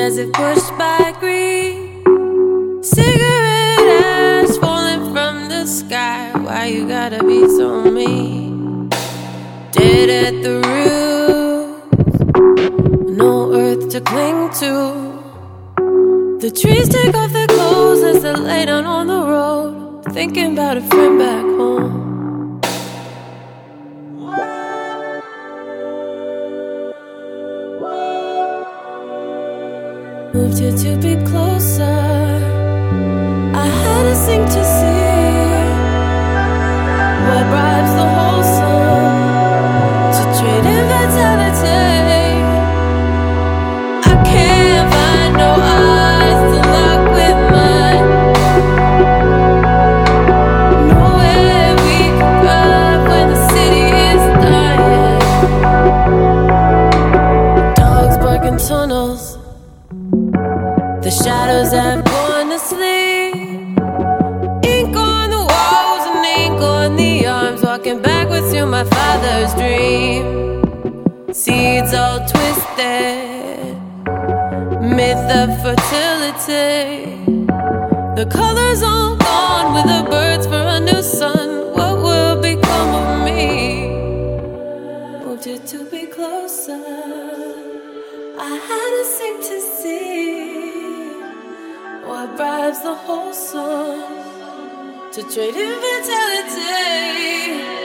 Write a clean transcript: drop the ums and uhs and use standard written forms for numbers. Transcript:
as if pushed by greed. Cigarette ash falling from the sky. Why you gotta be so mean? Dead at the roots, no earth to cling to. The trees take off their clothes as they lay down on the road, thinking about a friend back home. Moved here to be closer. I had to sink to see what bribes the wholesome to trade in vitality. I can't find no eyes to lock with mine. Nowhere we can drive when the city is dying. Dogs barking tunnels. The shadows have gone to sleep. Ink on the walls and ink on the arms. Walking backwards through my father's dream. Seeds all twisted. Myth of fertility. The colors all gone with the birds for a new sun. What will become of me? Moved here to be closer. I had to sink to see what bribes the wholesome to trade in vitality.